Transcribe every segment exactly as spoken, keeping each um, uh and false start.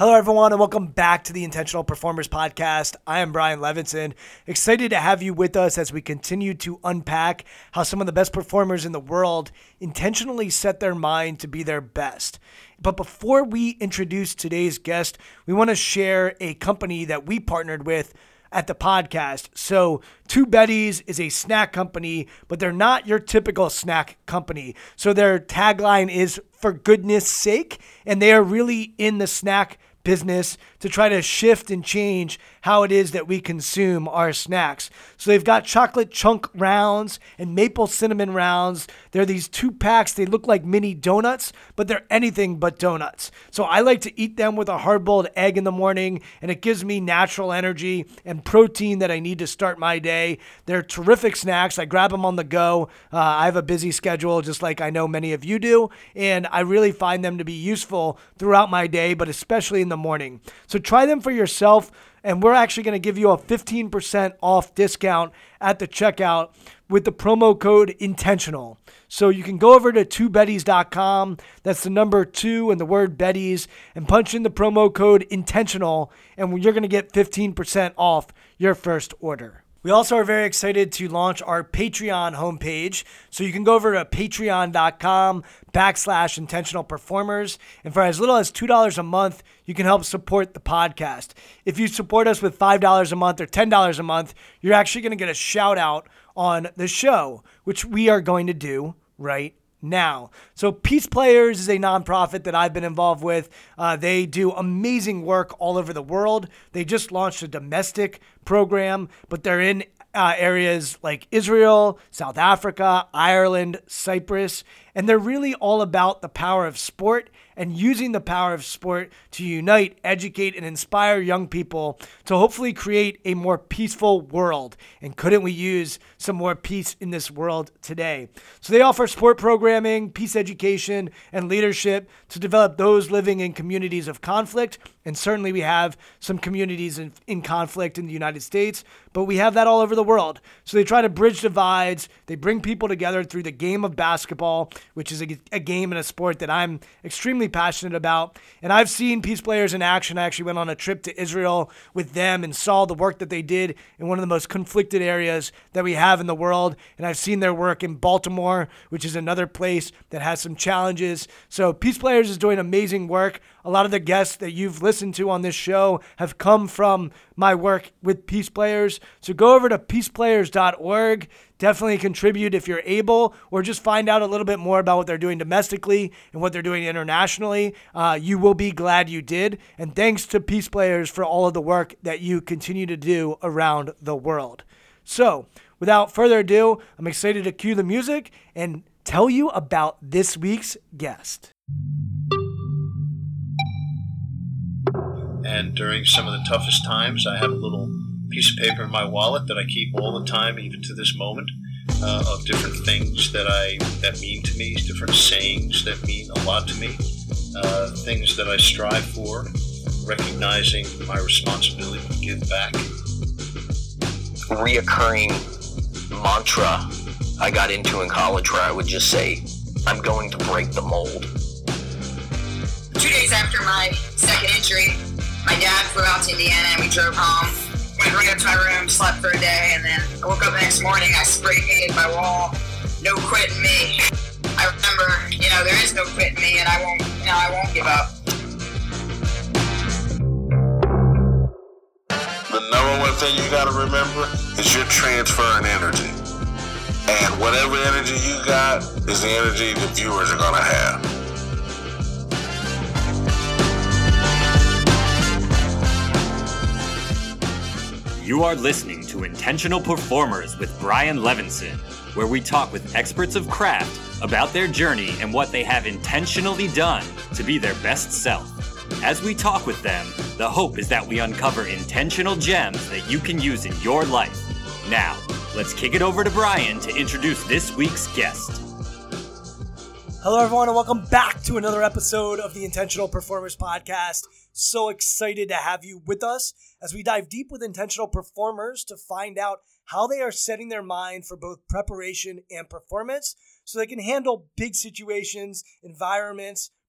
Hello, everyone, and welcome back to the Intentional Performers Podcast. I am Brian Levinson, excited to have you with us as we continue to unpack how some of the best performers in the world intentionally set their mind to be their best. But before we introduce today's guest, we want to share a company that we partnered with at the podcast. So Two Betties is a snack company, but they're not your typical snack company. So their tagline is "for goodness sake," and they are really in the snack business to try to shift and change how it is that we consume our snacks. So they've got chocolate chunk rounds and maple cinnamon rounds. They're these two packs. They look like mini donuts, but they're anything but donuts. So I like to eat them with a hard-boiled egg in the morning, and it gives me natural energy and protein that I need to start my day. They're terrific snacks. I grab them on the go. Uh, I have a busy schedule, just like I know many of you do, and I really find them to be useful throughout my day, but especially in the morning. So try them for yourself, and we're actually going to give you a fifteen percent off discount at the checkout with the promo code INTENTIONAL. So you can go over to two betties dot com, that's the number two and the word Betties, and punch in the promo code INTENTIONAL, and you're going to get fifteen percent off your first order. We also are very excited to launch our Patreon homepage. So you can go over to patreon.com backslash intentional performers. And for as little as two dollars a month, you can help support the podcast. If you support us with five dollars a month or ten dollars a month, you're actually going to get a shout out on the show, which we are going to do right now. So Peace Players is a nonprofit that I've been involved with. Uh, they do amazing work all over the world. They just launched a domestic program, but they're in uh, areas like Israel, South Africa, Ireland, Cyprus, and they're really all about the power of sport and using the power of sport to unite, educate, and inspire young people to hopefully create a more peaceful world. And couldn't we use some more peace in this world today? So they offer sport programming, peace education, and leadership to develop those living in communities of conflict. And certainly we have some communities in, in conflict in the United States, but we have that all over the world. So they try to bridge divides. They bring people together through the game of basketball, which is a, a game and a sport that I'm extremely passionate about. And I've seen Peace Players in action. I actually went on a trip to Israel with them and saw the work that they did in one of the most conflicted areas that we have in the world. And I've seen their work in Baltimore, which is another place that has some challenges. So Peace Players is doing amazing work. A lot of the guests that you've listened to on this show have come from my work with Peace Players. So go over to peace players dot org. Definitely contribute if you're able, or just find out a little bit more about what they're doing domestically and what they're doing internationally. Uh, you will be glad you did. And thanks to Peace Players for all of the work that you continue to do around the world. So without further ado, I'm excited to cue the music and tell you about this week's guest. And during some of the toughest times, I have a little piece of paper in my wallet that I keep all the time, even to this moment, uh, of different things that I that mean to me, different sayings that mean a lot to me, uh, things that I strive for, recognizing my responsibility to give back. Reoccurring mantra I got into in college where I would just say, I'm going to break the mold. Two days after my second injury, my dad flew out to Indiana and we drove home. Went right up to my room, slept for a day, and then I woke up the next morning, I spray painted my wall, "No quitting me." I remember, you know, there is no quitting me, and I won't, you know, I won't give up. The number one thing you gotta remember is you're transferring energy. And whatever energy you got is the energy the viewers are gonna have. You are listening to Intentional Performers with Brian Levinson, where we talk with experts of craft about their journey and what they have intentionally done to be their best self. As we talk with them, the hope is that we uncover intentional gems that you can use in your life. Now, let's kick it over to Brian to introduce this week's guest. Hello, everyone, and welcome back to another episode of the Intentional Performers Podcast. So excited to have you with us as we dive deep with intentional performers to find out how they are setting their mind for both preparation and performance so they can handle big situations, environments,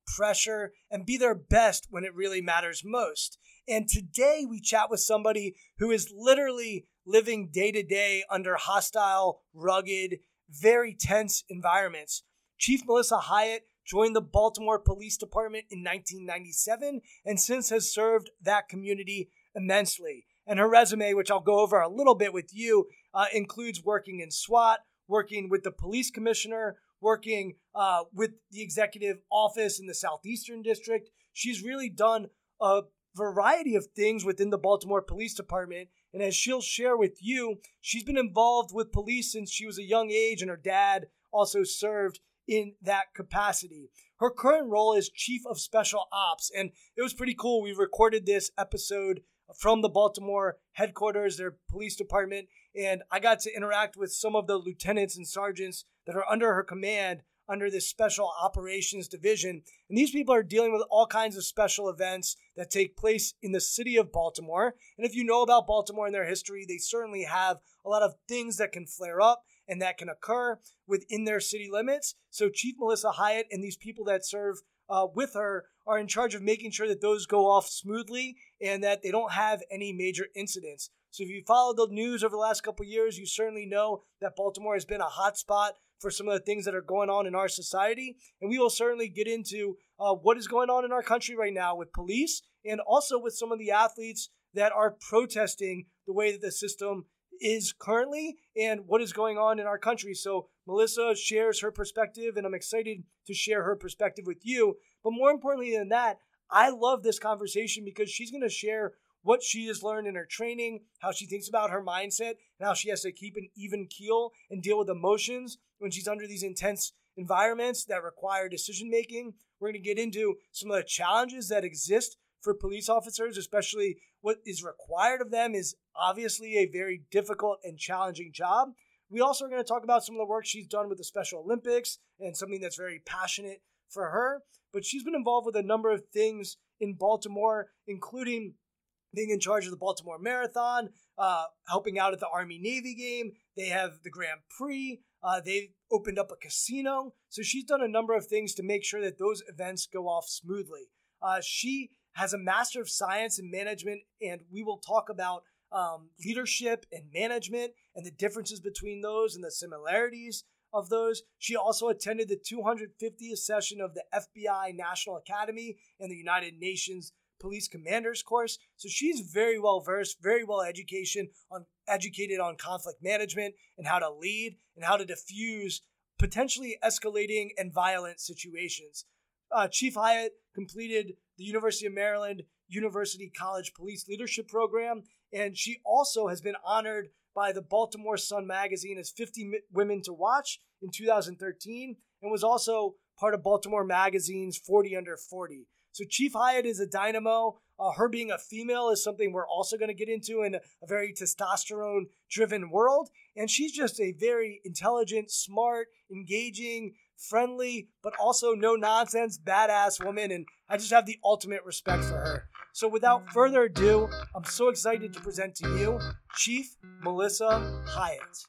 pressure, and be their best when it really matters most. And today we chat with somebody who is literally living day to day under hostile, rugged, very tense environments. Chief Melissa Hyatt joined the Baltimore Police Department in nineteen ninety-seven and since has served that community immensely. And her resume, which I'll go over a little bit with you, uh, includes working in SWAT, working with the police commissioner, working uh, with the executive office in the Southeastern District. She's really done a variety of things within the Baltimore Police Department. And as she'll share with you, she's been involved with police since she was a young age, and her dad also served in that capacity. Her current role is Chief of Special Ops, and it was pretty cool. We recorded this episode from the Baltimore headquarters, their police department, and I got to interact with some of the lieutenants and sergeants that are under her command under this special operations division. And these people are dealing with all kinds of special events that take place in the city of Baltimore. And if you know about Baltimore and their history, they certainly have a lot of things that can flare up and that can occur within their city limits. So Chief Melissa Hyatt and these people that serve uh, with her are in charge of making sure that those go off smoothly and that they don't have any major incidents. So if you followed the news over the last couple of years, you certainly know that Baltimore has been a hot spot for some of the things that are going on in our society. And we will certainly get into uh, what is going on in our country right now with police and also with some of the athletes that are protesting the way that the system is currently and what is going on in our country. So Melissa shares her perspective, and I'm excited to share her perspective with you. But more importantly than that, I love this conversation because she's going to share what she has learned in her training, how she thinks about her mindset, and how she has to keep an even keel and deal with emotions when she's under these intense environments that require decision making. We're going to get into some of the challenges that exist for police officers, especially what is required of them is obviously a very difficult and challenging job. We also are going to talk about some of the work she's done with the Special Olympics and something that's very passionate for her. But she's been involved with a number of things in Baltimore, including being in charge of the Baltimore Marathon, uh, helping out at the Army-Navy game. They have the Grand Prix. Uh, they've opened up a casino. So she's done a number of things to make sure that those events go off smoothly. Uh, she has a Master of Science in Management, and we will talk about um, leadership and management and the differences between those and the similarities of those. She also attended the two hundred fiftieth session of the F B I National Academy and the United Nations Police Commanders course. So she's very well versed, very well education on educated on conflict management and how to lead and how to diffuse potentially escalating and violent situations. Uh, Chief Hyatt completed the University of Maryland University College Police Leadership Program, and she also has been honored by the Baltimore Sun magazine as fifty Women to Watch in two thousand thirteen, and was also part of Baltimore Magazine's forty under forty. So Chief Hyatt is a dynamo. Uh, her being a female is something we're also going to get into in a, a very testosterone-driven world. And she's just a very intelligent, smart, engaging, friendly, but also no-nonsense, badass woman. And I just have the ultimate respect for her. So without further ado, I'm so excited to present to you Chief Melissa Hyatt.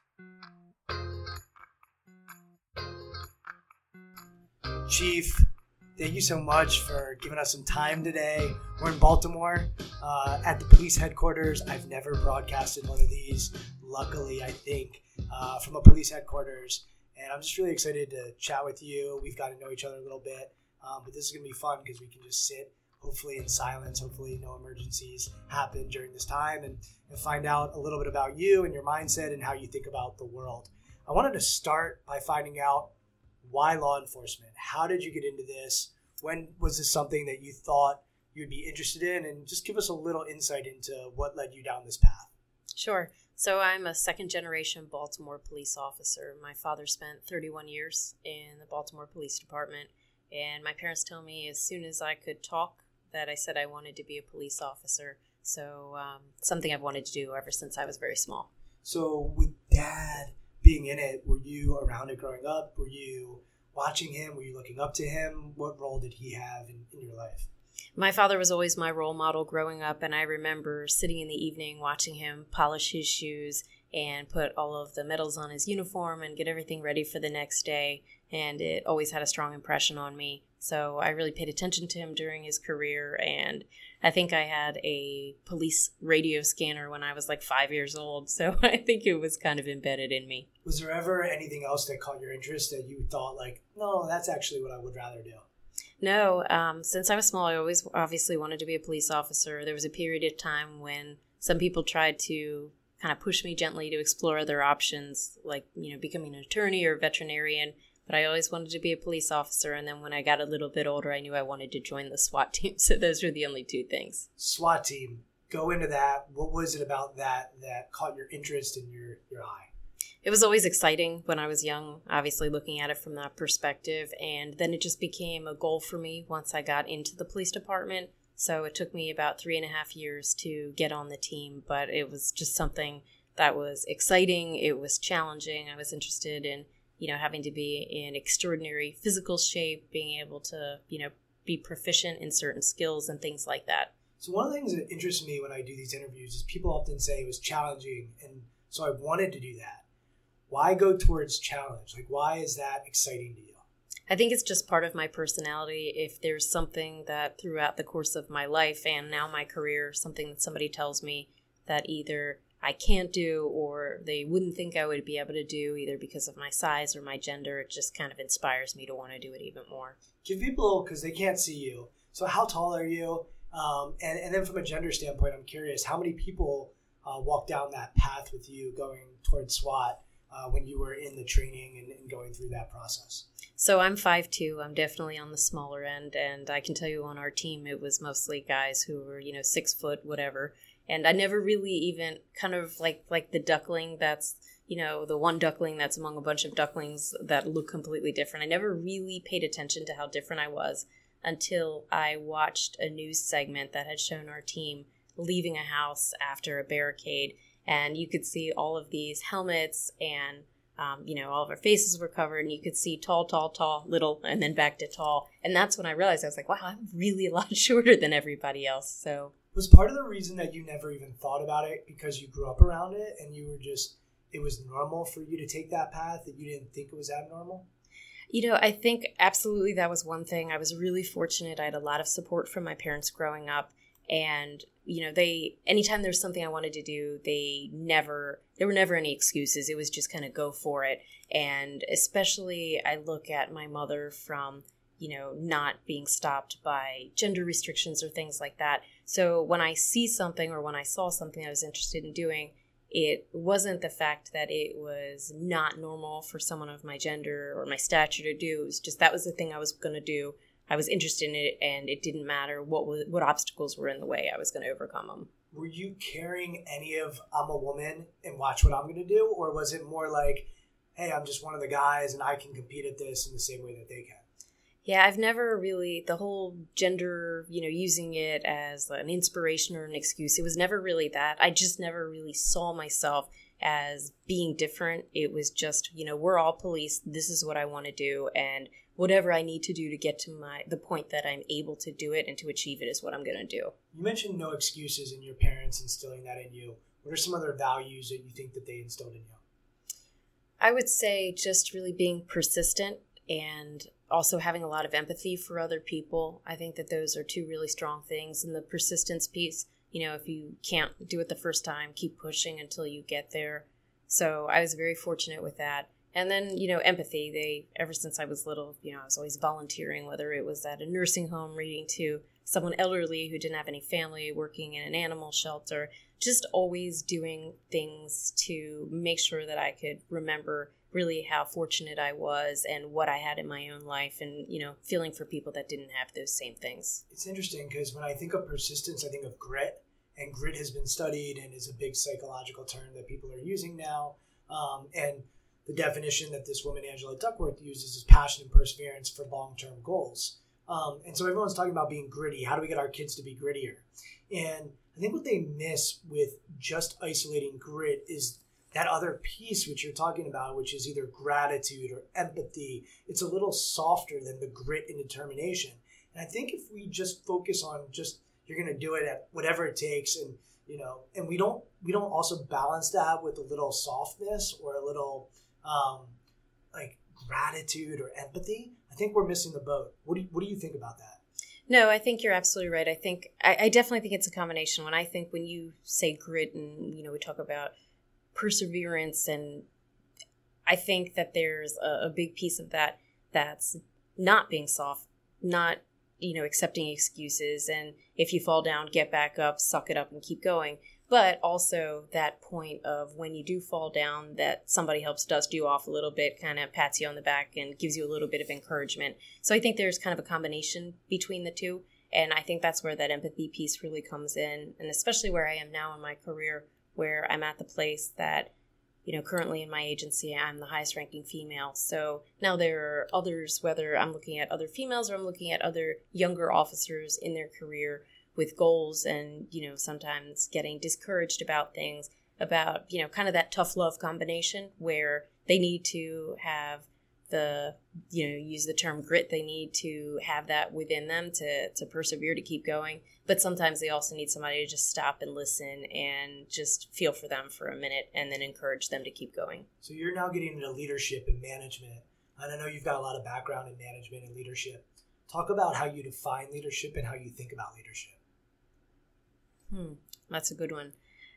Chief, thank you so much for giving us some time today. We're in Baltimore uh, at the police headquarters. I've never broadcasted one of these, luckily, I think, uh, from a police headquarters. And I'm just really excited to chat with you. We've got to know each other a little bit. Um, but this is going to be fun because we can just sit, hopefully in silence. Hopefully no emergencies happen during this time, and, and find out a little bit about you and your mindset and how you think about the world. I wanted to start by finding out why law enforcement? How did you get into this? When was this something that you thought you'd be interested in? And just give us a little insight into what led you down this path. Sure. So I'm a second generation Baltimore police officer. My father spent thirty-one years in the Baltimore Police Department, and my parents told me as soon as I could talk that I said I wanted to be a police officer. So um, something I've wanted to do ever since I was very small. So with Dad being in it, were you around it growing up? Were you watching him? Were you looking up to him? What role did he have in, in your life? My father was always my role model growing up, and I remember sitting in the evening watching him polish his shoes and put all of the medals on his uniform and get everything ready for the next day. and it always had a strong impression on me. So I really paid attention to him during his career, and I think I had a police radio scanner when I was like five years old, so I think it was kind of embedded in me. Was there ever anything else that caught your interest that you thought like, no, that's actually what I would rather do? No, um, since I was small, I always obviously wanted to be a police officer. There was a period of time when some people tried to kind of push me gently to explore other options, like, you know, becoming an attorney or a veterinarian. But I always wanted to be a police officer. And then when I got a little bit older, I knew I wanted to join the SWAT team. So those were the only two things. SWAT team, go into that. What was it about that that caught your interest in your, your eye? It was always exciting when I was young, obviously looking at it from that perspective. And then it just became a goal for me once I got into the police department. So it took me about three and a half years to get on the team. But it was just something that was exciting. It was challenging. I was interested in, you know, having to be in extraordinary physical shape, being able to, you know, be proficient in certain skills and things like that. So one of the things that interests me when I do these interviews is people often say it was challenging. And so I wanted to do that. Why go towards challenge? Like, why is that exciting to you? I think it's just part of my personality. If there's something that throughout the course of my life and now my career, something that somebody tells me that either I can't do or they wouldn't think I would be able to do, either because of my size or my gender, it just kind of inspires me to want to do it even more. Give people, because they can't see you, so how tall are you? Um, and, and then from a gender standpoint, I'm curious, how many people uh, walk down that path with you going towards SWAT? Uh, when you were in the training and, and going through that process? So I'm five two. I'm definitely on the smaller end. And I can tell you on our team, it was mostly guys who were, you know, six foot, whatever. And I never really even kind of like, like the duckling that's, you know, the one duckling that's among a bunch of ducklings that look completely different. I never really paid attention to how different I was until I watched a news segment that had shown our team leaving a house after a barricade. And you could see all of these helmets and, um, you know, all of our faces were covered. And you could see tall, tall, tall, little, and then back to tall. And that's when I realized, I was like, wow, I'm really a lot shorter than everybody else. So was part of the reason that you never even thought about it because you grew up around it and you were just, it was normal for you to take that path, that you didn't think it was abnormal? You know, I think absolutely that was one thing. I was really fortunate. I had a lot of support from my parents growing up. And, you know, they, anytime there's something I wanted to do, they never, there were never any excuses. It was just kind of go for it. And especially I look at my mother from, you know, not being stopped by gender restrictions or things like that. So when I see something or when I saw something I was interested in doing, it wasn't the fact that it was not normal for someone of my gender or my stature to do. It was just that was the thing I was going to do. I was interested in it, and it didn't matter what was, what obstacles were in the way. I was going to overcome them. Were you carrying any of I'm a woman and watch what I'm going to do? Or was it more like, hey, I'm just one of the guys and I can compete at this in the same way that they can? Yeah, I've never really, the whole gender, you know, using it as an inspiration or an excuse, it was never really that. I just never really saw myself as being different. It was just, you know, we're all police. This is what I want to do. And whatever I need to do to get to my the point that I'm able to do it and to achieve it is what I'm going to do. You mentioned no excuses in your parents instilling that in you. What are some other values that you think that they instilled in you? I would say just really being persistent and also having a lot of empathy for other people. I think that those are two really strong things. And the persistence piece, you know, if you can't do it the first time, keep pushing until you get there. So I was very fortunate with that. And then, you know, empathy. They, ever since I was little, you know, I was always volunteering, whether it was at a nursing home, reading to someone elderly who didn't have any family, working in an animal shelter, just always doing things to make sure that I could remember really how fortunate I was and what I had in my own life and, you know, feeling for people that didn't have those same things. It's interesting because when I think of persistence, I think of grit, and grit has been studied and is a big psychological term that people are using now. Um, and the definition that this woman, Angela Duckworth, uses is passion and perseverance for long-term goals. Um, and so everyone's talking about being gritty. How do we get our kids to be grittier? And I think what they miss with just isolating grit is that other piece which you're talking about, which is either gratitude or empathy. It's a little softer than the grit and determination. And I think if we just focus on just, you're going to do it at whatever it takes, and you know, and we don't we don't also balance that with a little softness or a little um, like gratitude or empathy, I think we're missing the boat. What do you, what do you think about that? No, I think you're absolutely right. I think I, I definitely think it's a combination. When I think when you say grit and, you know, we talk about perseverance, and I think that there's a, a big piece of that that's not being soft, not, you know, accepting excuses, and if you fall down, get back up, suck it up and keep going. But also that point of when you do fall down, that somebody helps dust you off a little bit, kind of pats you on the back and gives you a little bit of encouragement. So I think there's kind of a combination between the two. And I think that's where that empathy piece really comes in. And especially where I am now in my career, where I'm at the place that, you know, currently in my agency, I'm the highest ranking female. So now there are others, whether I'm looking at other females or I'm looking at other younger officers in their career with goals and, you know, sometimes getting discouraged about things, about, you know, kind of that tough love combination where they need to have the, you know, use the term grit. They need to have that within them to, to persevere, to keep going. But sometimes they also need somebody to just stop and listen and just feel for them for a minute and then encourage them to keep going. So you're now getting into leadership and management. And I know you've got a lot of background in management and leadership. Talk about how you define leadership and how you think about leadership. Hmm, that's a good one.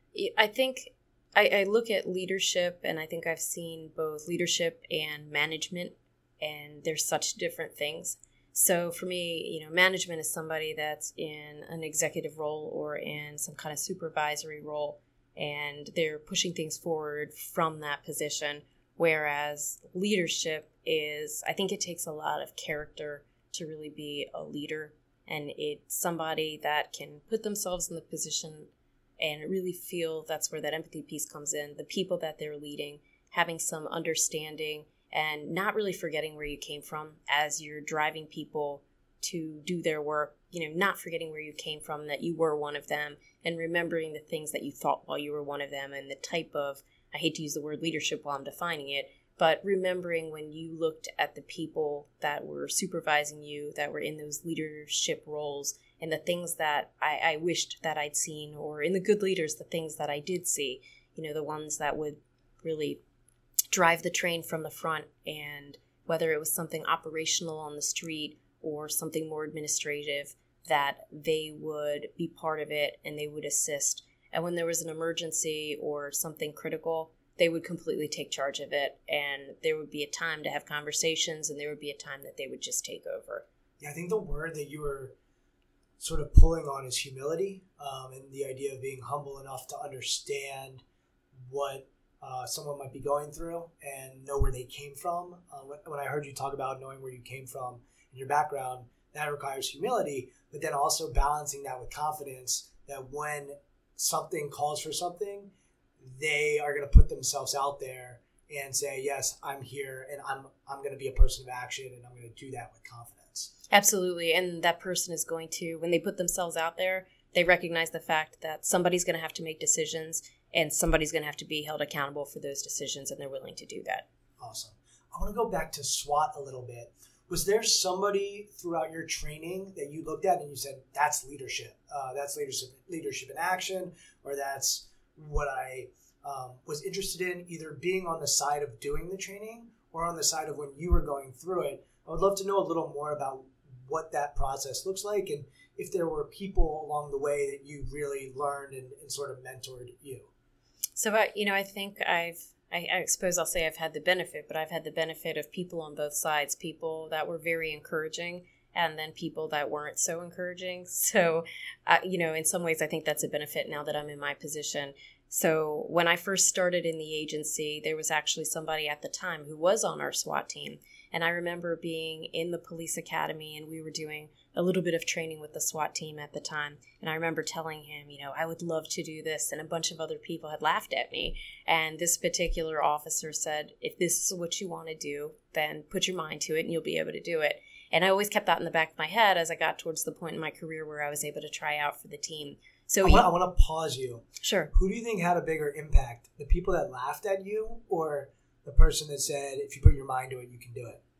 I think I, I look at leadership, and I think I've seen both leadership and management, and they're such different things. So for me, you know, management is somebody that's in an executive role or in some kind of supervisory role, and they're pushing things forward from that position. Whereas leadership is, I think it takes a lot of character to really be a leader. And it's somebody that can put themselves in the position and really feel that's where that empathy piece comes in. The people that they're leading, having some understanding and not really forgetting where you came from as you're driving people to do their work, you know, not forgetting where you came from, that you were one of them, and remembering the things that you thought while you were one of them, and the type of, I hate to use the word leadership while I'm defining it, but remembering when you looked at the people that were supervising you, that were in those leadership roles, and the things that I, I wished that I'd seen, or in the good leaders, the things that I did see, you know, the ones that would really drive the train from the front, and whether it was something operational on the street or something more administrative, that they would be part of it and they would assist. And when there was an emergency or something critical, they would completely take charge of it, and there would be a time to have conversations, and there would be a time that they would just take over. Yeah, I think the word that you were sort of pulling on is humility, um, and the idea of being humble enough to understand what uh, someone might be going through and know where they came from. Uh, when, when I heard you talk about knowing where you came from in your background, that requires humility, but then also balancing that with confidence that when something calls for something, they are going to put themselves out there and say, yes, I'm here, and I'm I'm going to be a person of action, and I'm going to do that with confidence. Absolutely. And that person is going to, when they put themselves out there, they recognize the fact that somebody's going to have to make decisions, and somebody's going to have to be held accountable for those decisions, and they're willing to do that. Awesome. I want to go back to SWAT a little bit. Was there somebody throughout your training that you looked at and you said, that's leadership, uh, that's leadership, leadership in action, or that's what I um, was interested in, either being on the side of doing the training or on the side of when you were going through it? I would love to know a little more about what that process looks like, and if there were people along the way that you really learned and, and sort of mentored you. So, I, you know, I think I've, I, I suppose I'll say I've had the benefit, but I've had the benefit of people on both sides, people that were very encouraging, and then people that weren't so encouraging. So, uh, you know, in some ways, I think that's a benefit now that I'm in my position. So when I first started in the agency, there was actually somebody at the time who was on our SWAT team. And I remember being in the police academy, and we were doing a little bit of training with the SWAT team at the time. And I remember telling him, you know, I would love to do this. And a bunch of other people had laughed at me. And this particular officer said, if this is what you want to do, then put your mind to it and you'll be able to do it. And I always kept that in the back of my head as I got towards the point in my career where I was able to try out for the team. So I want, I want to pause you. Sure. Who do you think had a bigger impact? The people that laughed at you, or the person that said, if you put your mind to it, you can do it?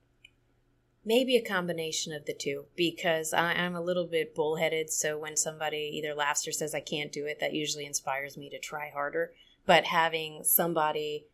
Maybe a combination of the two, because I, I'm a little bit bullheaded. So when somebody either laughs or says I can't do it, that usually inspires me to try harder. But having somebody,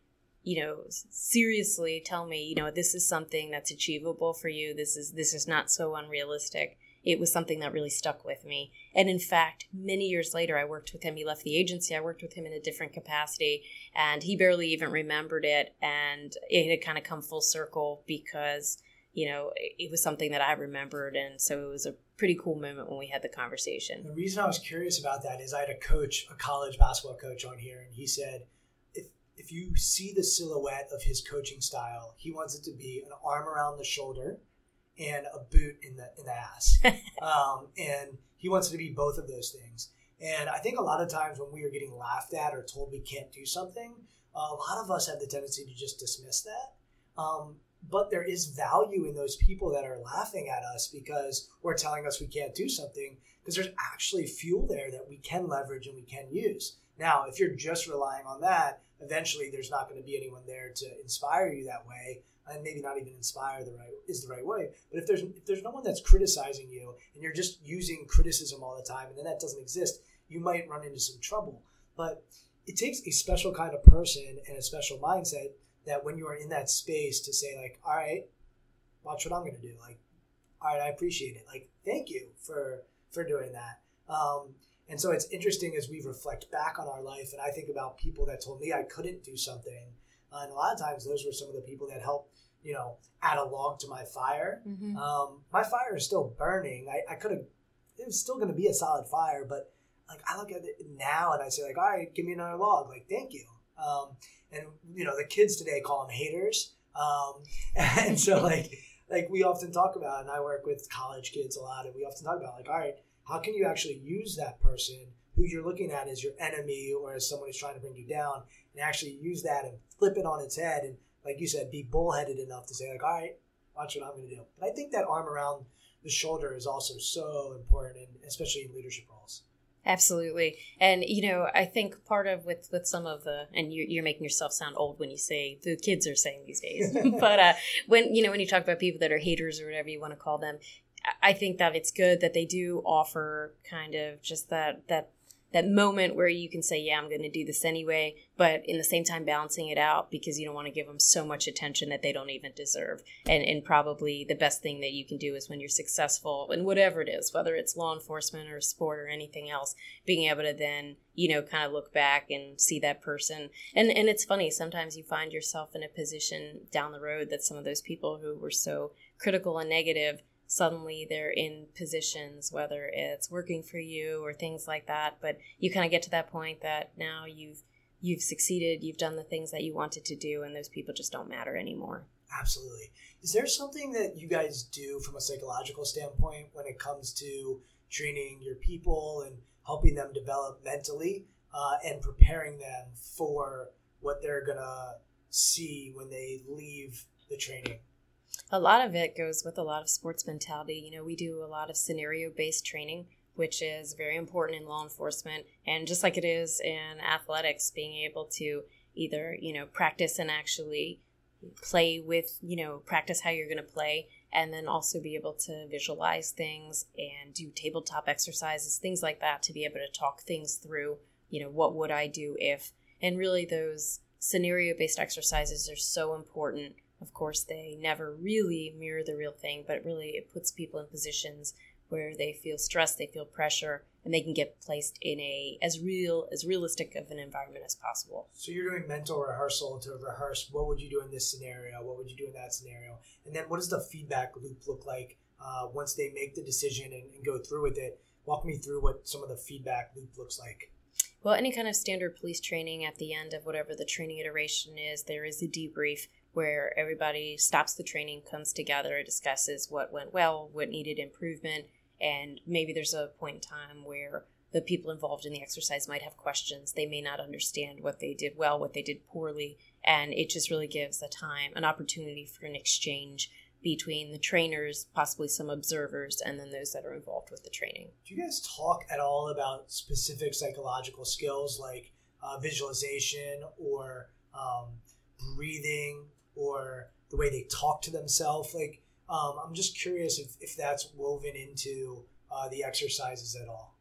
you know, seriously tell me, you know, this is something that's achievable for you. This is this is not so unrealistic. It was something that really stuck with me. And in fact, many years later, I worked with him. He left the agency. I worked with him in a different capacity, and he barely even remembered it. And it had kind of come full circle because, you know, it was something that I remembered. And so it was a pretty cool moment when we had the conversation. The reason I was curious about that is I had a coach, a college basketball coach on here, and he said, if if you see the silhouette of his coaching style, he wants it to be an arm around the shoulder and a boot in the in the ass. um, and he wants it to be both of those things. And I think a lot of times when we are getting laughed at or told we can't do something, uh, a lot of us have the tendency to just dismiss that. Um, but there is value in those people that are laughing at us because or telling us we can't do something, because there's actually fuel there that we can leverage and we can use. Now, if you're just relying on that, eventually there's not going to be anyone there to inspire you that way. And maybe not even inspire the right is the right way. But if there's if there's no one that's criticizing you and you're just using criticism all the time and then that doesn't exist, you might run into some trouble. But it takes a special kind of person and a special mindset that when you are in that space to say like, all right, watch what I'm going to do. Like, all right, I appreciate it. Like, thank you for for doing that. Um, and so it's interesting as we reflect back on our life, and I think about people that told me I couldn't do something. Uh, and a lot of times those were some of the people that helped, you know, add a log to my fire. Mm-hmm. Um, my fire is still burning. I, I could have, it was still going to be a solid fire, but like I look at it now and I say like, all right, give me another log. Like, thank you. Um, and you know, the kids today call them haters. Um, and so like, like we often talk about, and I work with college kids a lot, and we often talk about like, all right, how can you actually use that person who you're looking at as your enemy or as someone who's trying to bring you down, and actually use that and flip it on its head and, like you said, be bullheaded enough to say, like, all right, watch what I'm going to do. But I think that arm around the shoulder is also so important, and especially in leadership roles. Absolutely. And, you know, I think part of with, with some of the, and you're, you're making yourself sound old when you say the kids are saying these days, but uh, when, you know, when you talk about people that are haters or whatever you want to call them, I think that it's good that they do offer kind of just that, that, that moment where you can say, yeah, I'm going to do this anyway, but in the same time balancing it out because you don't want to give them so much attention that they don't even deserve. And and probably the best thing that you can do is when you're successful in whatever it is, whether it's law enforcement or sport or anything else, being able to then, you know, kind of look back and see that person. And and it's funny, sometimes you find yourself in a position down the road that some of those people who were so critical and negative, suddenly they're in positions, whether it's working for you or things like that. But you kind of get to that point that now you've you've succeeded, you've done the things that you wanted to do, and those people just don't matter anymore. Absolutely. Is there something that you guys do from a psychological standpoint when it comes to training your people and helping them develop mentally uh, and preparing them for what they're going to see when they leave the training? A lot of it goes with a lot of sports mentality. You know, we do a lot of scenario-based training, which is very important in law enforcement. And just like it is in athletics, being able to either, you know, practice and actually play with, you know, practice how you're going to play, and then also be able to visualize things and do tabletop exercises, things like that, to be able to talk things through, you know, what would I do if, and really those scenario-based exercises are so important. Of course, they never really mirror the real thing, but really it puts people in positions where they feel stress, they feel pressure, and they can get placed in a as real, as realistic of an environment as possible. So you're doing mental rehearsal to rehearse what would you do in this scenario, what would you do in that scenario, and then what does the feedback loop look like uh, once they make the decision and, and go through with it? Walk me through what some of the feedback loop looks like. Well, any kind of standard police training, at the end of whatever the training iteration is, there is a debrief where everybody stops the training, comes together, discusses what went well, what needed improvement, and maybe there's a point in time where the people involved in the exercise might have questions. They may not understand what they did well, what they did poorly, and it just really gives a time, an opportunity for an exchange between the trainers, possibly some observers, and then those that are involved with the training. Do you guys talk at all about specific psychological skills like uh, visualization or um, breathing or the way they talk to themselves? Like, um, I'm just curious if, if that's woven into uh, the exercises at all.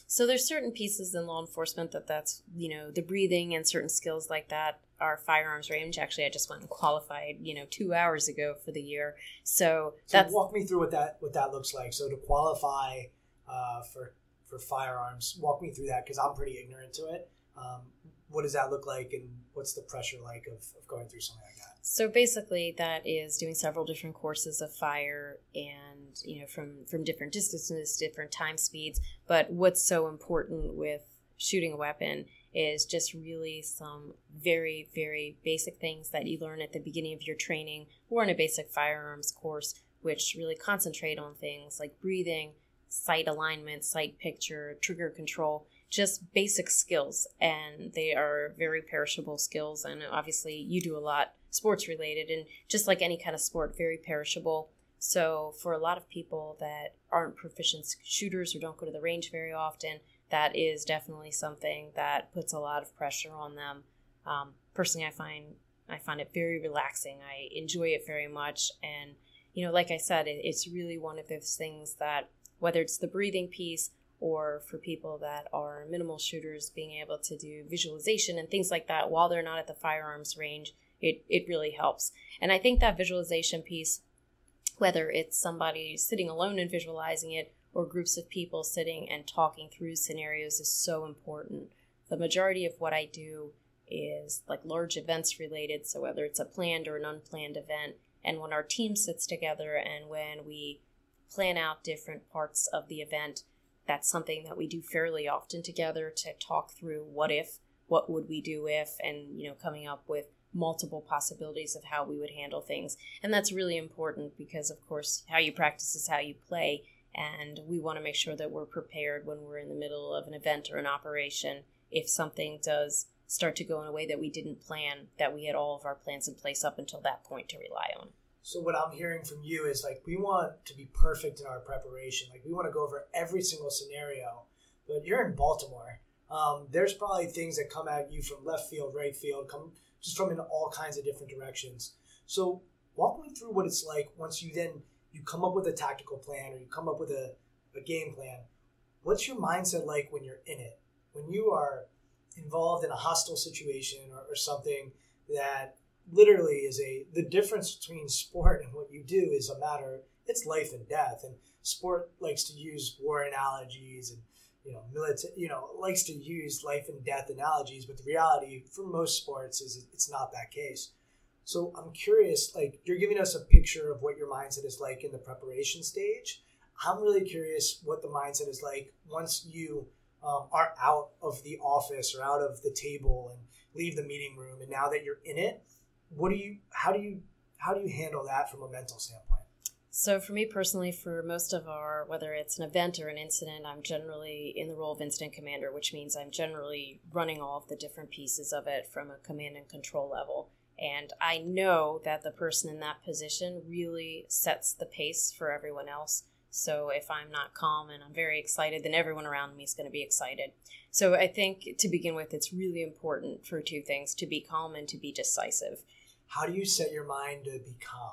So there's certain pieces in law enforcement that that's, you know, the breathing and certain skills like that are firearms range. Actually, I just went and qualified, you know, two hours ago for the year. So, so that's... walk me through what that what that looks like. So to qualify uh, for for firearms, walk me through that because I'm pretty ignorant to it. Um, what does that look like and what's the pressure like of, of going through something like that? So basically that is doing several different courses of fire and, you know, from, from different distances, different time speeds. But what's so important with shooting a weapon is just really some very, very basic things that you learn at the beginning of your training or in a basic firearms course, which really concentrate on things like breathing, sight alignment, sight picture, trigger control, just basic skills. And they are very perishable skills. And obviously you do a lot sports related, and just like any kind of sport, very perishable. So for a lot of people that aren't proficient shooters or don't go to the range very often, that is definitely something that puts a lot of pressure on them. Um, personally, I find I find it very relaxing. I enjoy it very much. And, you know, like I said, it, it's really one of those things that, whether it's the breathing piece or for people that are minimal shooters, being able to do visualization and things like that while they're not at the firearms range, it, it really helps. And I think that visualization piece, whether it's somebody sitting alone and visualizing it or groups of people sitting and talking through scenarios, is so important. The majority of what I do is like large events related, so whether it's a planned or an unplanned event, and when our team sits together and when we plan out different parts of the event, that's something that we do fairly often together to talk through what if, what would we do if, and, you know, coming up with multiple possibilities of how we would handle things. And that's really important because, of course, how you practice is how you play. And we want to make sure that we're prepared when we're in the middle of an event or an operation. If something does start to go in a way that we didn't plan, that we had all of our plans in place up until that point to rely on. So what I'm hearing from you is like, we want to be perfect in our preparation. Like we want to go over every single scenario, but you're in Baltimore. Um, there's probably things that come at you from left field, right field, come just from in all kinds of different directions. So walk me through what it's like once you then, you come up with a tactical plan or you come up with a, a game plan. What's your mindset like when you're in it? When you are involved in a hostile situation or, or something that literally is a, the difference between sport and what you do is a matter, it's life and death. And sport likes to use war analogies and, you know, military, you know, likes to use life and death analogies, but the reality for most sports is it's not that case. So I'm curious, like you're giving us a picture of what your mindset is like in the preparation stage. I'm really curious what the mindset is like once you um, are out of the office or out of the table and leave the meeting room. And now that you're in it, what do you, how do you, how do you handle that from a mental standpoint? So for me personally, for most of our, whether it's an event or an incident, I'm generally in the role of incident commander, which means I'm generally running all of the different pieces of it from a command and control level. And I know that the person in that position really sets the pace for everyone else. So if I'm not calm and I'm very excited, then everyone around me is going to be excited. So I think to begin with, it's really important for two things, to be calm and to be decisive. How do you set your mind to be calm?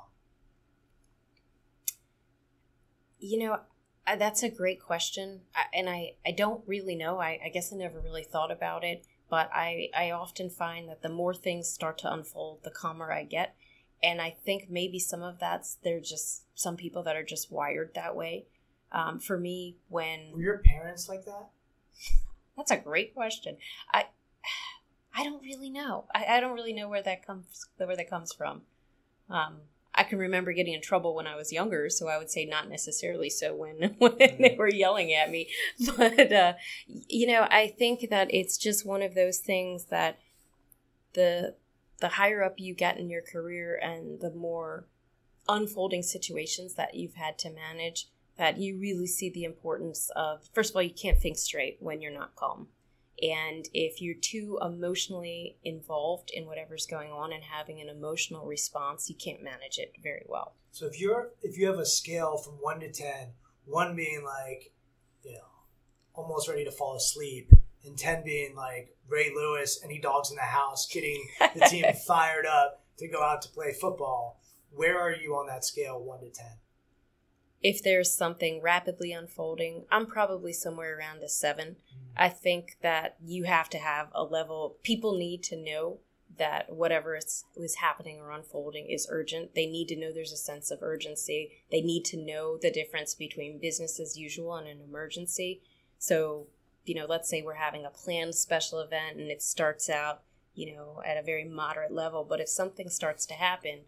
You know, that's a great question. And I, I don't really know. I, I guess I never really thought about it. But I, I often find that the more things start to unfold, the calmer I get. And I think maybe some of that's, they're just some people that are just wired that way. Um, for me, when... Were your parents like that? That's a great question. I I don't really know. I, I don't really know where that comes where that comes from. Um, I can remember getting in trouble when I was younger, so I would say not necessarily so when, when they were yelling at me. But, uh, you know, I think that it's just one of those things that the the higher up you get in your career and the more unfolding situations that you've had to manage, that you really see the importance of, first of all, you can't think straight when you're not calm. And if you're too emotionally involved in whatever's going on and having an emotional response, you can't manage it very well. So if you're if you have a scale from one to ten, one being like, you know, almost ready to fall asleep, and ten being like Ray Lewis, any dogs in the house, getting the team fired up to go out to play football, where are you on that scale, one to ten? if there's something rapidly unfolding, I'm probably somewhere around a seven. I think that you have to have a level, people need to know that whatever is, is happening or unfolding is urgent. They need to know there's a sense of urgency. They need to know the difference between business as usual and an emergency. So, you know, let's say we're having a planned special event and it starts out, you know, at a very moderate level. But if something starts to happen,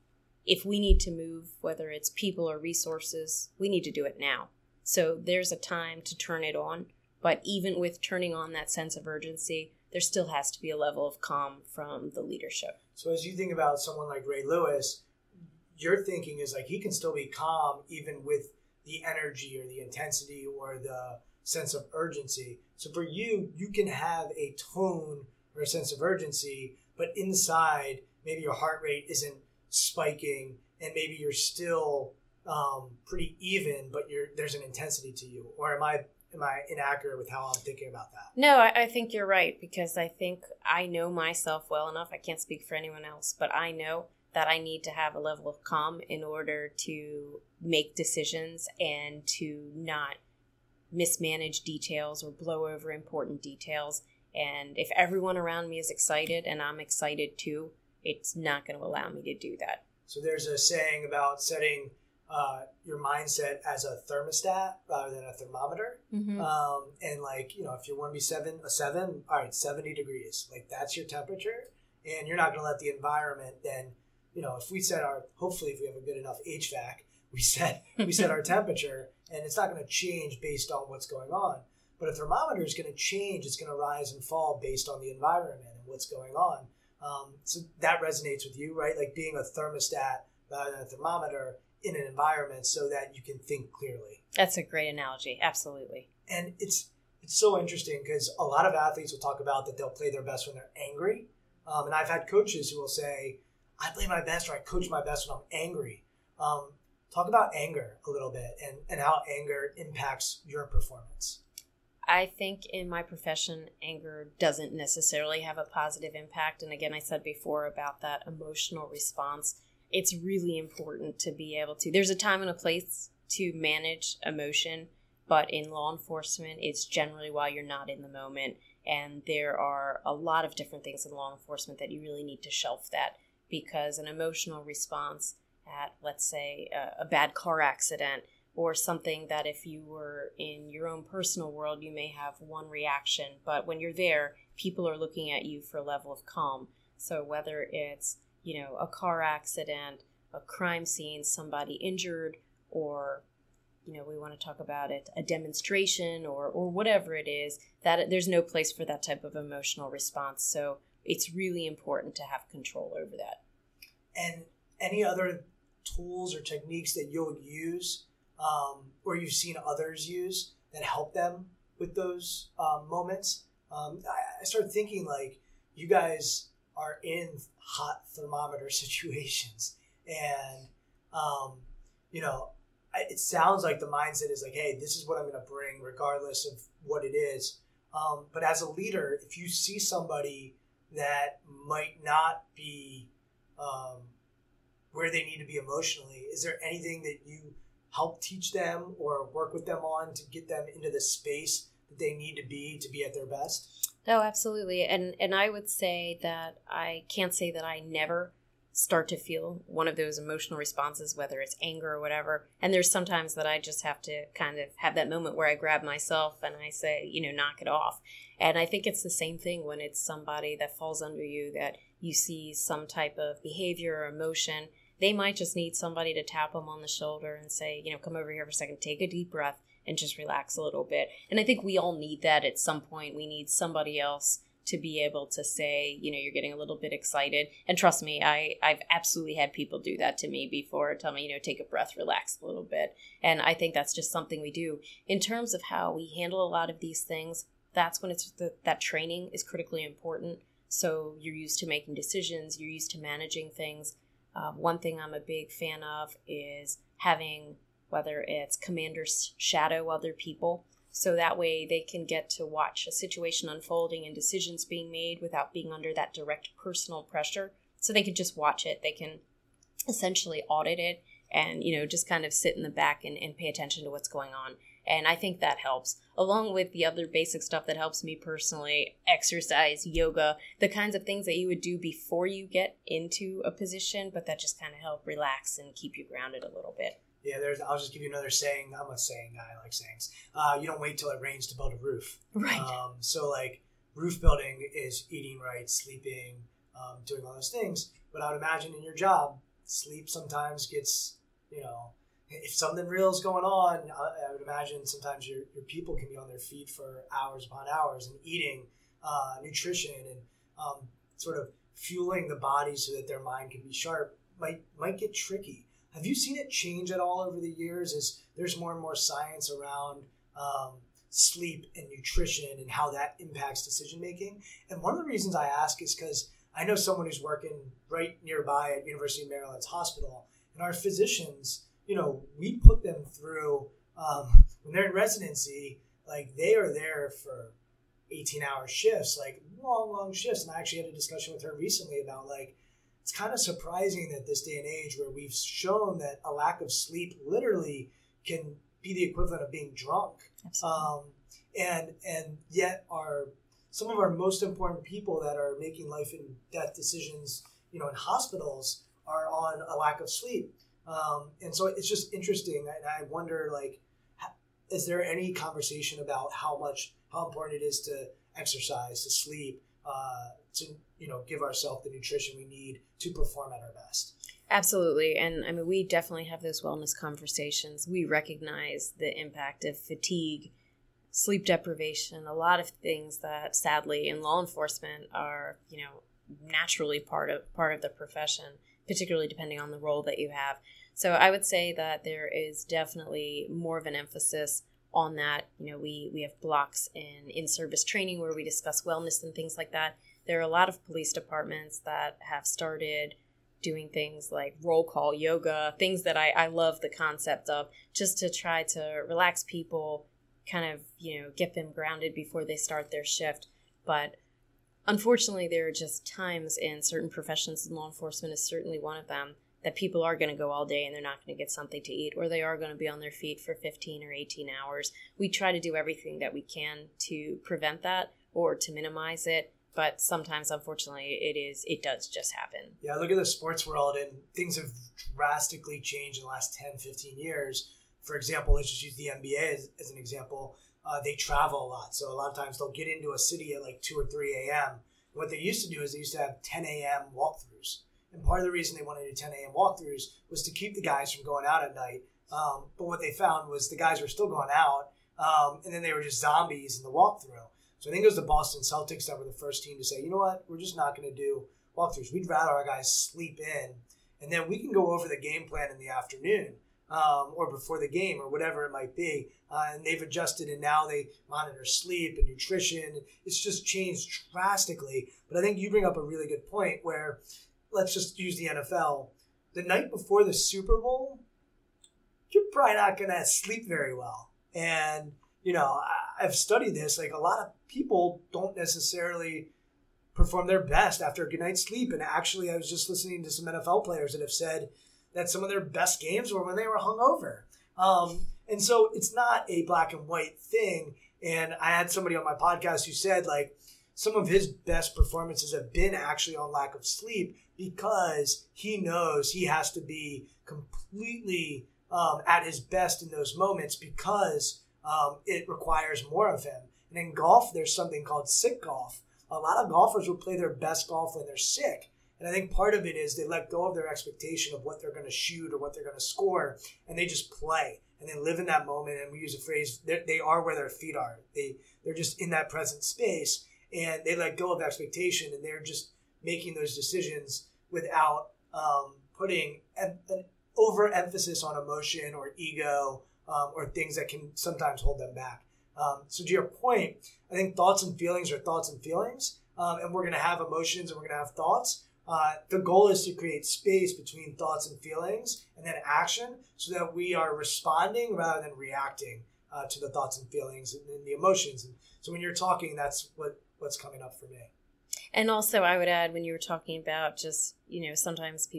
if we need to move, whether it's people or resources, we need to do it now. So there's a time to turn it on. But even with turning on that sense of urgency, there still has to be a level of calm from the leadership. So as you think about someone like Ray Lewis, your thinking is like he can still be calm even with the energy or the intensity or the sense of urgency. So for you, you can have a tone or a sense of urgency, but inside maybe your heart rate isn't spiking and maybe you're still um, pretty even, but you're there's an intensity to you. Or am I am I inaccurate with how I'm thinking about that? No, I, I think you're right, because I think I know myself well enough. I can't speak for anyone else, but I know that I need to have a level of calm in order to make decisions and to not mismanage details or blow over important details. And if everyone around me is excited and I'm excited too, it's not going to allow me to do that. So there's a saying about setting uh, your mindset as a thermostat rather than a thermometer. Mm-hmm. Um, and like, you know, if you want to be seven, a seven, all right, seventy degrees, like that's your temperature. And you're not going to let the environment then, you know, if we set our, hopefully if we have a good enough H V A C, we set, we set our temperature and it's not going to change based on what's going on. But a thermometer is going to change. It's going to rise and fall based on the environment and what's going on. Um, so that resonates with you, right? Like being a thermostat rather than a thermometer in an environment so that you can think clearly. That's a great analogy. Absolutely. And it's it's so interesting because a lot of athletes will talk about that they'll play their best when they're angry. Um, and I've had coaches who will say, I play my best or I coach my best when I'm angry. Um, talk about anger a little bit and, and how anger impacts your performance. I think in my profession, anger doesn't necessarily have a positive impact. And again, I said before about that emotional response. It's really important to be able to, there's a time and a place to manage emotion, but in law enforcement, it's generally while you're not in the moment. And there are a lot of different things in law enforcement that you really need to shelf that, because an emotional response at, let's say, a, a bad car accident or something that if you were in your own personal world, you may have one reaction, but when you're there, people are looking at you for a level of calm. So whether it's, you know, a car accident, a crime scene, somebody injured, or, you know, we want to talk about it, a demonstration or, or whatever it is, that there's no place for that type of emotional response. So it's really important to have control over that. And any other tools or techniques that you'll use um, or you've seen others use that help them with those um, moments? Um, I, I started thinking like you guys are in hot thermometer situations and, um, you know, it sounds like the mindset is like, hey, this is what I'm going to bring regardless of what it is. Um, but as a leader, if you see somebody that might not be um, where they need to be emotionally, is there anything that you help teach them or work with them on to get them into the space that they need to be to be at their best? No, absolutely. And and I would say that I can't say that I never start to feel one of those emotional responses, whether it's anger or whatever. And there's sometimes that I just have to kind of have that moment where I grab myself and I say, you know, knock it off. And I think it's the same thing when it's somebody that falls under you, that you see some type of behavior or emotion. They might just need somebody to tap them on the shoulder and say, you know, come over here for a second, take a deep breath and just relax a little bit. And I think we all need that at some point. We need somebody else to be able to say, you know, you're getting a little bit excited. And trust me, I, I've absolutely had people do that to me before, tell me, you know, take a breath, relax a little bit. And I think that's just something we do. In terms of how we handle a lot of these things, that's when it's the, that training is critically important. So you're used to making decisions, you're used to managing things. Um, one thing I'm a big fan of is having, whether it's commanders shadow other people, so that way they can get to watch a situation unfolding and decisions being made without being under that direct personal pressure. So they can just watch it. They can essentially audit it and, you know, just kind of sit in the back and, and pay attention to what's going on. And I think that helps, along with the other basic stuff that helps me personally: exercise, yoga, the kinds of things that you would do before you get into a position, but that just kind of help relax and keep you grounded a little bit. Yeah, there's. I'll just give you another saying. I'm a saying guy. I like sayings. Uh, you don't wait till it rains to build a roof. Right. Um, so, like, roof building is eating right, sleeping, um, doing all those things. But I would imagine in your job, sleep sometimes gets, you know, if something real is going on, I would imagine sometimes your, your people can be on their feet for hours upon hours, and eating, uh, nutrition, and um, sort of fueling the body so that their mind can be sharp might might get tricky. Have you seen it change at all over the years as there's more and more science around um, sleep and nutrition and how that impacts decision making? And one of the reasons I ask is because I know someone who's working right nearby at University of Maryland's hospital, and our physicians, you know, we put them through, um, when they're in residency, like they are there for eighteen hour shifts, like long, long shifts. And I actually had a discussion with her recently about, like, it's kind of surprising that this day and age where we've shown that a lack of sleep literally can be the equivalent of being drunk. Um, and, and yet our, some of our most important people that are making life and death decisions, you know, in hospitals are on a lack of sleep. Um, and so it's just interesting. And I wonder, like, is there any conversation about how much, how important it is to exercise, to sleep, uh, to, you know, give ourselves the nutrition we need to perform at our best? Absolutely. And I mean, we definitely have those wellness conversations. We recognize the impact of fatigue, sleep deprivation, a lot of things that sadly in law enforcement are, you know, naturally part of part of the profession, particularly depending on the role that you have. So I would say that there is definitely more of an emphasis on that. You know, we, we have blocks in in-service training where we discuss wellness and things like that. There are a lot of police departments that have started doing things like roll call yoga, things that I, I love the concept of, just to try to relax people, kind of, you know, get them grounded before they start their shift. But unfortunately, there are just times in certain professions, and law enforcement is certainly one of them, that people are going to go all day and they're not going to get something to eat, or they are going to be on their feet for fifteen or eighteen hours. We try to do everything that we can to prevent that or to minimize it. But sometimes, unfortunately, it is it does just happen. Yeah, look at the sports world, and things have drastically changed in the last ten, fifteen years. For example, let's just use the N B A as, as an example. Uh, they travel a lot. So a lot of times they'll get into a city at like two or three a.m. What they used to do is they used to have ten a.m. walkthroughs. And part of the reason they wanted to do ten a.m. walkthroughs was to keep the guys from going out at night. Um, but what they found was the guys were still going out, um, and then they were just zombies in the walkthrough. So I think it was the Boston Celtics that were the first team to say, you know what, we're just not going to do walkthroughs. We'd rather our guys sleep in, and then we can go over the game plan in the afternoon um, or before the game or whatever it might be. Uh, and they've adjusted, and now they monitor sleep and nutrition. It's just changed drastically. But I think you bring up a really good point where, let's just use the N F L. The night before the Super Bowl, you're probably not going to sleep very well. And, you know, I've studied this. Like, a lot of people don't necessarily perform their best after a good night's sleep. And actually, I was just listening to some N F L players that have said that some of their best games were when they were hungover. Um, and so it's not a black and white thing. And I had somebody on my podcast who said, like, some of his best performances have been actually on lack of sleep because he knows he has to be completely um, at his best in those moments because um, it requires more of him. And in golf, there's something called sick golf. A lot of golfers will play their best golf when they're sick. And I think part of it is they let go of their expectation of what they're going to shoot or what they're going to score, and they just play. And they live in that moment, and we use a phrase, they are where their feet are. They, they're just in that present space. And they let go of expectation, and they're just making those decisions without um, putting an, an overemphasis on emotion or ego um, or things that can sometimes hold them back. Um, so to your point, I think thoughts and feelings are thoughts and feelings, um, and we're going to have emotions and we're going to have thoughts. Uh, the goal is to create space between thoughts and feelings and then action so that we are responding rather than reacting uh, to the thoughts and feelings and, and the emotions. And so when you're talking, that's what what's coming up for me. And also I would add, when you were talking about just, you know, sometimes people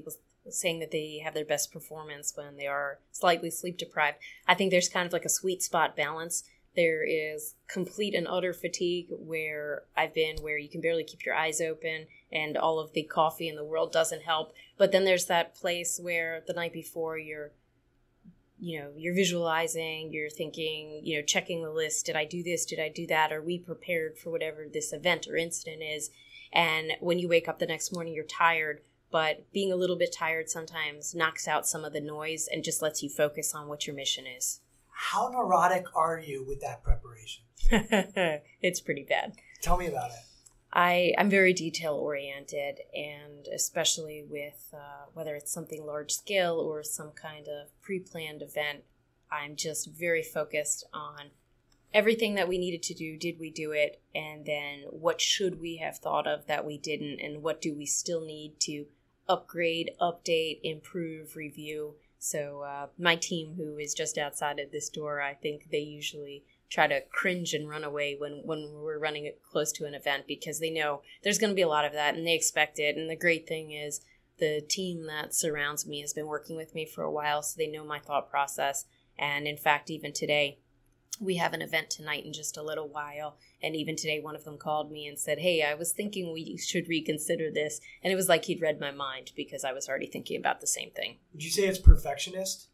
saying that they have their best performance when they are slightly sleep deprived. I think there's kind of like a sweet spot balance. There is complete and utter fatigue where I've been, where you can barely keep your eyes open and all of the coffee in the world doesn't help. But then there's that place where the night before you're, you know, you're visualizing, you're thinking, you know, checking the list. Did I do this? Did I do that? Are we prepared for whatever this event or incident is? And when you wake up the next morning, you're tired. But being a little bit tired sometimes knocks out some of the noise and just lets you focus on what your mission is. How neurotic are you with that preparation? It's pretty bad. Tell me about it. I, I'm very detail-oriented, and especially with uh, whether it's something large-scale or some kind of pre-planned event, I'm just very focused on everything that we needed to do. Did we do it? And then what should we have thought of that we didn't? And what do we still need to upgrade, update, improve, review? So uh, my team, who is just outside of this door, I think they usually try to cringe and run away when, when we're running it close to an event, because they know there's going to be a lot of that and they expect it. And the great thing is the team that surrounds me has been working with me for a while, so they know my thought process. And in fact, even today, we have an event tonight in just a little while. And even today, one of them called me and said, hey, I was thinking we should reconsider this. And it was like he'd read my mind because I was already thinking about the same thing. Would you say it's perfectionist?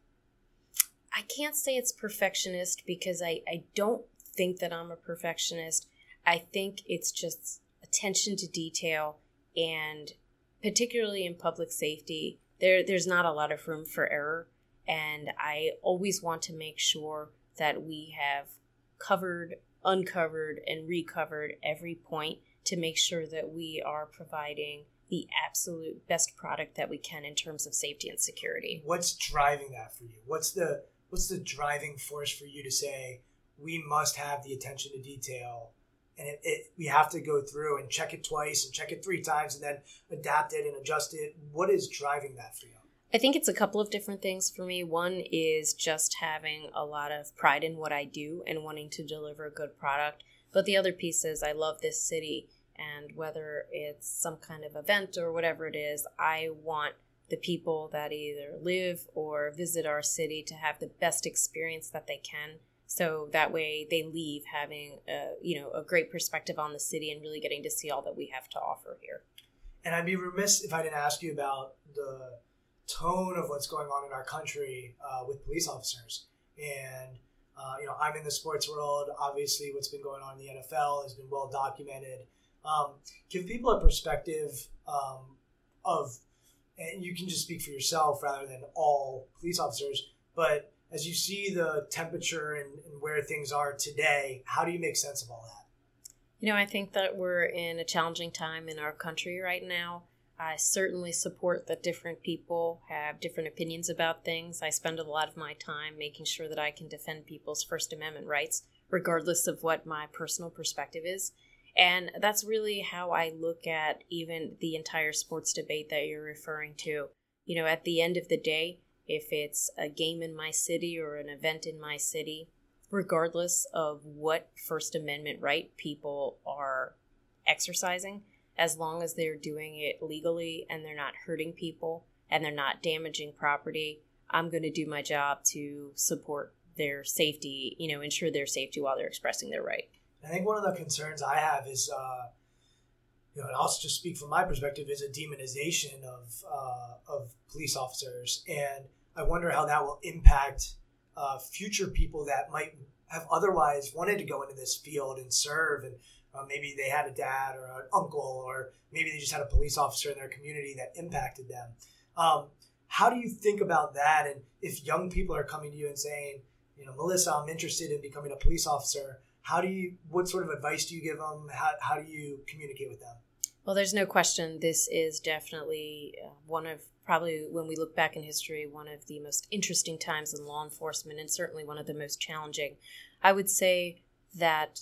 I can't say it's perfectionist because I, I don't think that I'm a perfectionist. I think it's just attention to detail, and particularly in public safety, there there's not a lot of room for error. And I always want to make sure that we have covered, uncovered, and recovered every point to make sure that we are providing the absolute best product that we can in terms of safety and security. What's driving that for you? What's the what's the driving force for you to say we must have the attention to detail, and it, it, we have to go through and check it twice and check it three times and then adapt it and adjust it? What is driving that for you? I think it's a couple of different things for me. One is just having a lot of pride in what I do and wanting to deliver a good product. But the other piece is I love this city, and whether it's some kind of event or whatever it is, I want the people that either live or visit our city to have the best experience that they can. So that way they leave having a, you know, a great perspective on the city and really getting to see all that we have to offer here. And I'd be remiss if I didn't ask you about the tone of what's going on in our country uh, with police officers. And, uh, you know, I'm in the sports world. Obviously, what's been going on in the N F L has been well documented. Um, give people a perspective um, of, and you can just speak for yourself rather than all police officers, but as you see the temperature and, and where things are today, how do you make sense of all that? You know, I think that we're in a challenging time in our country right now. I certainly support that different people have different opinions about things. I spend a lot of my time making sure that I can defend people's First Amendment rights, regardless of what my personal perspective is. And that's really how I look at even the entire sports debate that you're referring to. You know, at the end of the day, if it's a game in my city or an event in my city, regardless of what First Amendment right people are exercising, as long as they're doing it legally and they're not hurting people and they're not damaging property, I'm going to do my job to support their safety, you know, ensure their safety while they're expressing their right. I think one of the concerns I have is, uh, you know, and I'll just speak from my perspective, is a demonization of uh, of police officers. And I wonder how that will impact uh, future people that might have otherwise wanted to go into this field and serve. And uh, maybe they had a dad or an uncle, or maybe they just had a police officer in their community that impacted them. Um, how do you think about that? And if young people are coming to you and saying, you know, Melissa, I'm interested in becoming a police officer, how do you, what sort of advice do you give them? How, how do you communicate with them? Well, there's no question this is definitely one of, probably when we look back in history, one of the most interesting times in law enforcement, and certainly one of the most challenging. I would say that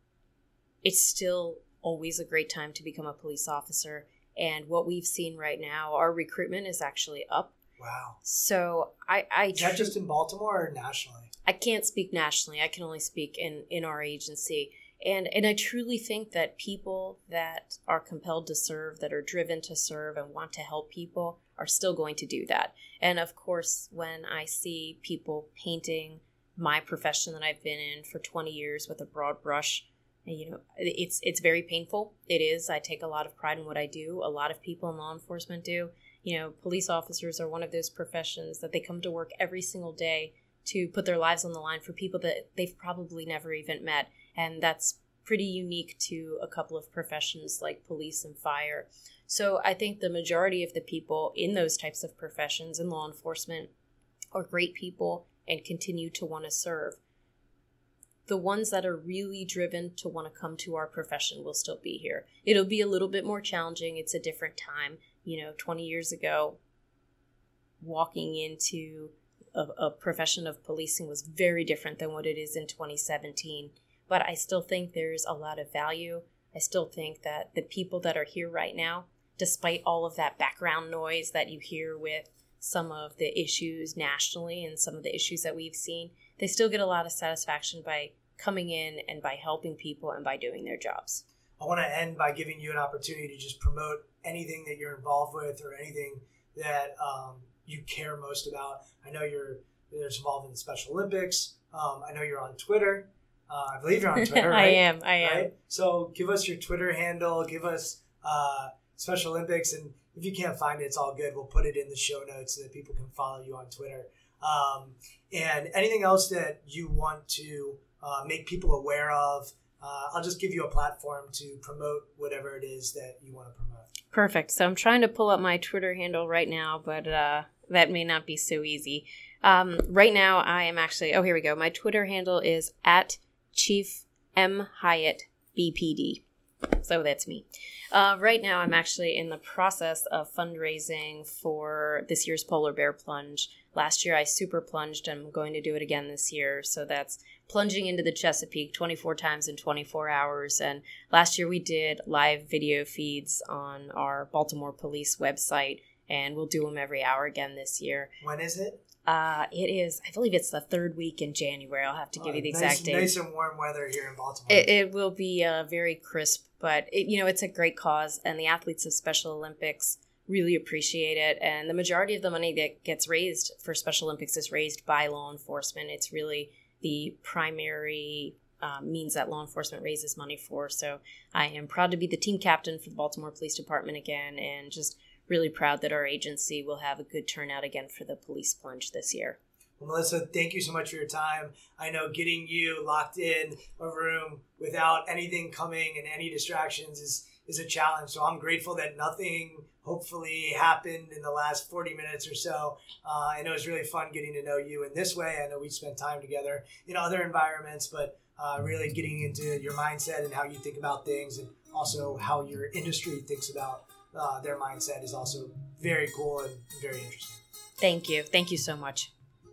it's still always a great time to become a police officer. And what we've seen right now, our recruitment is actually up. Wow. So I... I is that just in Baltimore or nationally? I can't speak nationally. I can only speak in, in our agency. And and I truly think that people that are compelled to serve, that are driven to serve and want to help people, are still going to do that. And of course, when I see people painting my profession that I've been in for twenty years with a broad brush, you know, it's it's very painful. It is. I take a lot of pride in what I do. A lot of people in law enforcement do. You know, police officers are one of those professions that they come to work every single day to put their lives on the line for people that they've probably never even met. And that's pretty unique to a couple of professions like police and fire. So I think the majority of the people in those types of professions in law enforcement are great people and continue to want to serve. The ones that are really driven to want to come to our profession will still be here. It'll be a little bit more challenging. It's a different time. You know, twenty years ago, walking into a, a profession of policing was very different than what it is in twenty seventeen. But I still think there's a lot of value. I still think that the people that are here right now, despite all of that background noise that you hear with some of the issues nationally and some of the issues that we've seen, they still get a lot of satisfaction by coming in and by helping people and by doing their jobs. I want to end by giving you an opportunity to just promote anything that you're involved with or anything that um, you care most about. I know you're, you're involved in the Special Olympics. Um, I know you're on Twitter. Uh, I believe you're on Twitter, right? I am, I am. Right? So give us your Twitter handle, give us uh, Special Olympics, and if you can't find it, it's all good. We'll put it in the show notes so that people can follow you on Twitter. Um, and anything else that you want to uh, make people aware of, uh, I'll just give you a platform to promote whatever it is that you want to promote. Perfect. So I'm trying to pull up my Twitter handle right now, but uh, that may not be so easy. Um, right now, I am actually, oh, here we go. My Twitter handle is at Chief M. Hyatt B P D. So that's me. Uh, right now, I'm actually in the process of fundraising for this year's Polar Bear Plunge. Last year, I super plunged, and I'm going to do it again this year. So that's plunging into the Chesapeake twenty-four times in twenty-four hours. And last year, we did live video feeds on our Baltimore Police website, and we'll do them every hour again this year. When is it? Uh, it is, I believe it's the third week in January. I'll have to give uh, you the nice, exact date. Nice and warm weather here in Baltimore. It, it will be uh, very crisp, but it, you know, it's a great cause, and the athletes of Special Olympics really appreciate it. And the majority of the money that gets raised for Special Olympics is raised by law enforcement. It's really the primary uh, means that law enforcement raises money for. So I am proud to be the team captain for the Baltimore Police Department again, and just really proud that our agency will have a good turnout again for the police plunge this year. Well, Melissa, thank you so much for your time. I know getting you locked in a room without anything coming and any distractions is, is a challenge. So I'm grateful that nothing hopefully happened in the last forty minutes or so. Uh, I know it was really fun getting to know you in this way. I know we spent time together in other environments, but uh, really getting into your mindset and how you think about things, and also how your industry thinks about Uh, their mindset is also very cool and very interesting. Thank you. Thank you so much.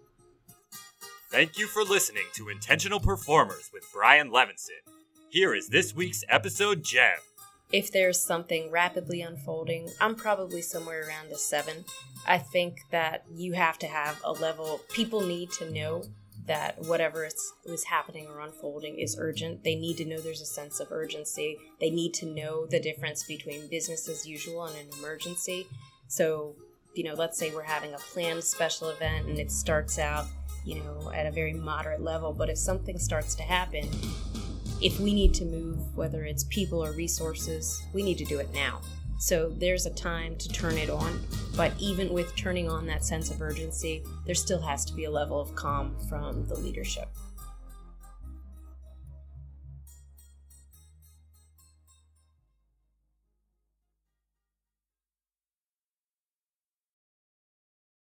Thank you for listening to Intentional Performers with Brian Levinson. Here is this week's episode gem. If there's something rapidly unfolding, I'm probably somewhere around a seven. I think that you have to have a level, people need to know that whatever is, is happening or unfolding is urgent. They need to know there's a sense of urgency. They need to know the difference between business as usual and an emergency. So, you know, let's say we're having a planned special event and it starts out, you know, at a very moderate level. But if something starts to happen, if we need to move, whether it's people or resources, we need to do it now. So there's a time to turn it on, but even with turning on that sense of urgency, there still has to be a level of calm from the leadership.